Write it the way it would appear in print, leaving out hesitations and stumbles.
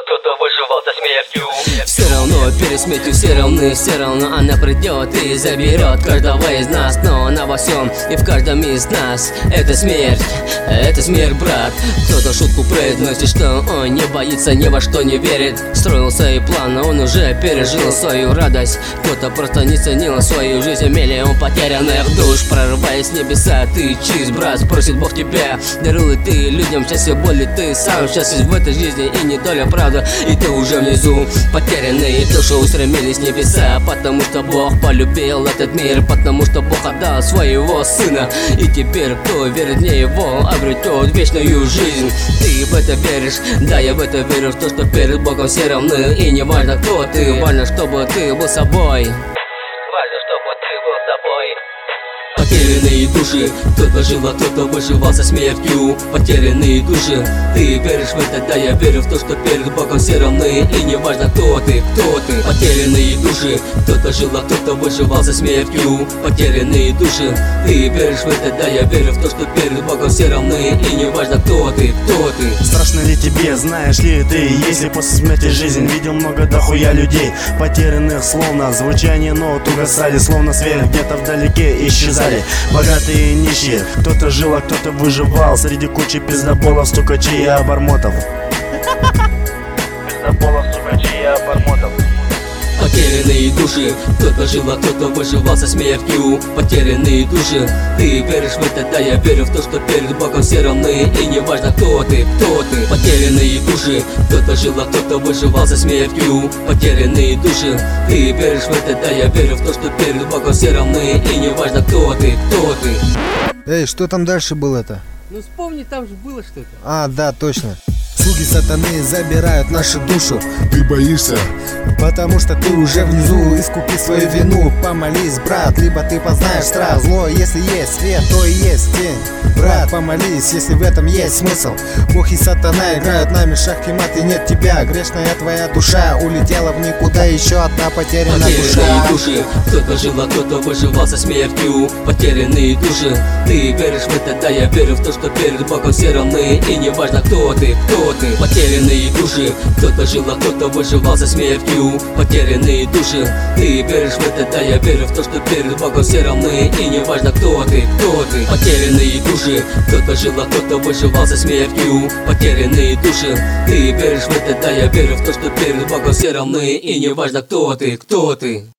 кто-то выживал за смертью. Все равно перед смертью все равно она придет и заберет каждого из нас. Но она во всем и в каждом из нас. Это смерть, брат. Кто-то шутку произносит, что он не боится, ни во что не верит. Строил свои планы, он уже пережил свою радость. Кто-то просто не ценил свою жизнь, миллион потерянных душ. Прорываясь с небеса, ты чист, брат, просит Бог тебя. Дарил ли ты людям счастье, боли, ты сам счастлив в этой жизни и не доля правда. И ты уже внизу, потерянные души устремились в небеса. Потому что Бог полюбил этот мир, потому что Бог отдал своего сына. И теперь кто верит в него, обретет вечную жизнь. Ты в это веришь? Да, я в это верю, в то, что перед Богом все равны. И не важно кто ты, важно, чтобы ты был собой. Потерянные души, кто-то жил, а кто-то выживал со смертью. Потерянные души, ты веришь в это? Да, я верю в то, что перед Богом все равны. И не важно кто ты, Потерянные души, кто-то жил, а кто-то выживал со смертью. Потерянные души, ты веришь в это? Да, я верю в то, что перед Богом все равны. И не важно кто ты. Страшно ли тебе, знаешь ли ты, если после смерти жизнь? Видел много дохуя людей, потерянных словно звучание нот угасали, словно свет где-то вдалеке исчезали. Богатые и нищие, кто-то жил, а кто-то выживал среди кучи пиздоболов, стукачей и обормотов. Потерянные души, кто-то жил, а кто-то выживал со смертью. Потерянные души, ты веришь в это? Да, я верю в то, что перед Богом все равны. И не важно кто ты. Потерянные души, кто-то жил, а кто-то выживал со смертью. Потерянные души, ты веришь в это? Да, я верю в то, что перед Богом все равны. И не важно кто ты. Эй, что там дальше было-то? Ну вспомни, там же было что-то. А, да, точно. Слуги сатаны забирают нашу душу. Ты боишься? Потому что ты уже внизу, искупи свою вину. Помолись, брат, либо ты познаешь страх. Зло, если есть свет, то и есть тень. Брат, помолись, если в этом есть смысл. Бог и сатана играют нами шах и мат, и нет тебя. Грешная твоя душа улетела в никуда, еще одна потерянная душа. Потерянные души, кто-то жил, а кто-то выживал со смертью. Потерянные души, ты веришь в это? Да, я верю в то, что перед Богом все равны. И не важно кто ты. Потерянные души, кто-то жил, а кто-то выживал со смертью. Потерянные души, ты веришь в это? Да, я верю в то, что перед Богом все равны. И не важно кто ты. Потерянные души, кто-то жил, а кто-то выживал со смертью. Потерянные души, ты веришь в это? Да, я верю в то, что перед Богом все равны. И не важно кто ты.